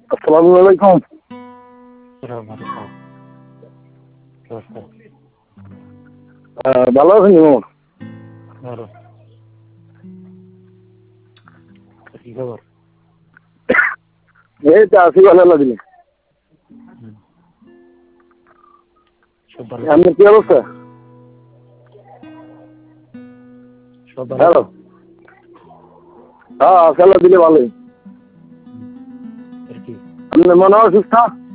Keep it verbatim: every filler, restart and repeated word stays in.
আসসালামু আলাইকুম। আহ, ভালো আছেন ইমাম? কি খবর? এই তো আছি ভালো লাগলে। সব ভালো? আপনার কি অবস্থা? সব ভালো? হ্যালো। হ্যাঁ খেলা দিলে ভালোই। আর কি? আপনার মনে হয় অসুস্থ?